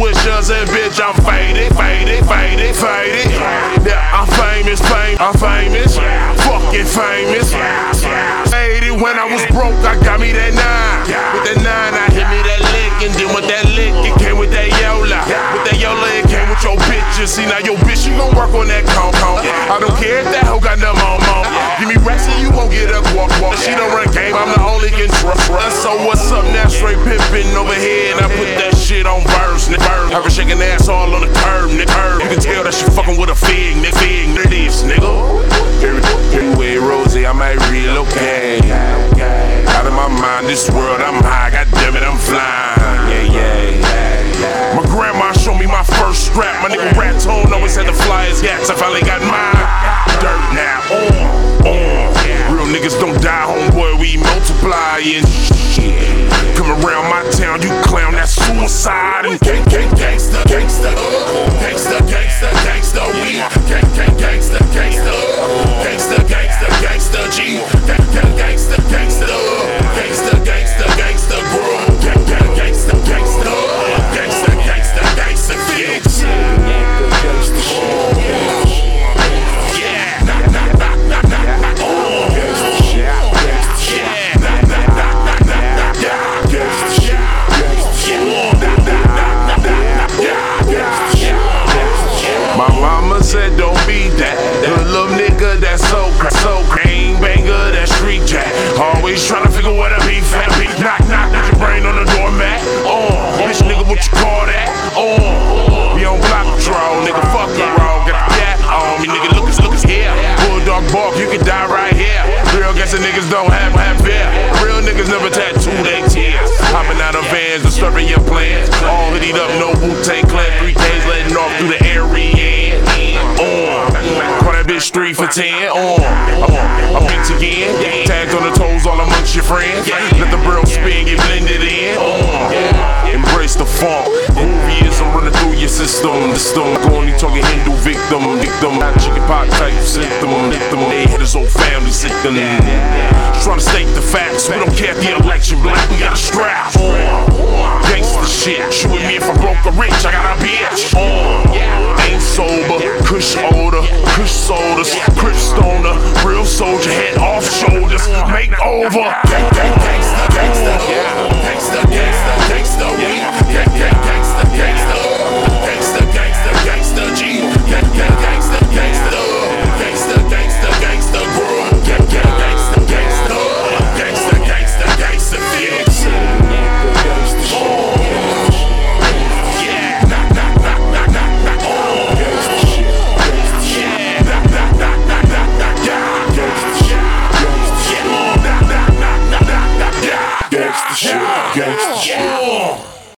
swishers and bitch, I'm faded. Yeah, I'm famous, fucking famous. Faded when I was broke, I got me that 9. With that 9, I hit me that lick, and then with that lick, it came with that Yola. With that Yola, it came with your bitches. See, now your bitch, she gon' work on that con. I don't care if that hoe got no more. Give me rest and you won't get a walk. She don't run game, I'm the only can trust. So what's up now, straight pimpin' over here, and I put that shit on verse. Have her shaking ass all on the curb, nigga. You can tell that she fucking with a fig, nigga. Nigga. Anyway, Rosie, I might relocate. Out of my mind, this world, I'm high. Goddamn it, I'm flying. Yeah. My grandma showed me my first strap. My nigga Rat Tone always had the flyest gats. I finally got mine. Dirt now, on. Real niggas don't die, homeboy. We multiply and shit. Come around my town, you clown, that's suicide. And gangsta. We gangsta. G. Gangsta, bro. Gangsta, fix. My mama said don't be that little nigga that's so gang banger, that street jack. Always tryna figure what I be fat. Knock, with your brain on the doormat. Bitch nigga, what you call that? We on block patrol, nigga, fuck the road. Got that on me, nigga, look here. Bulldog bark, you can die right here. Real gangsta niggas don't have fear. Real niggas never tattoo they tears. Hopping out of vans, disturbing your plans. All hoodied up, no Wu-Tang Clan. 3Ks letting off through the area. Call that bitch 3 for 10. I'm beats again. Tags on the toes all amongst your friends. Let the barrel spin, get blended in. Embrace the funk. Groovyism running through your system. Only talking Hindu victim. Not chicken pot type symptom. They hit his whole family system. Trying to state the facts. We don't care if the election black. We got a strap. Gangsta shit. Shooting me if I broke or rich. I got a bitch. Ain't sober. Kush odor. Kush sodas. Crip stoner. Real soldier. Head off shoulders. Make over. Gangsta. G. Gangsta, bro. Gangsta, fix. Gangsta shit.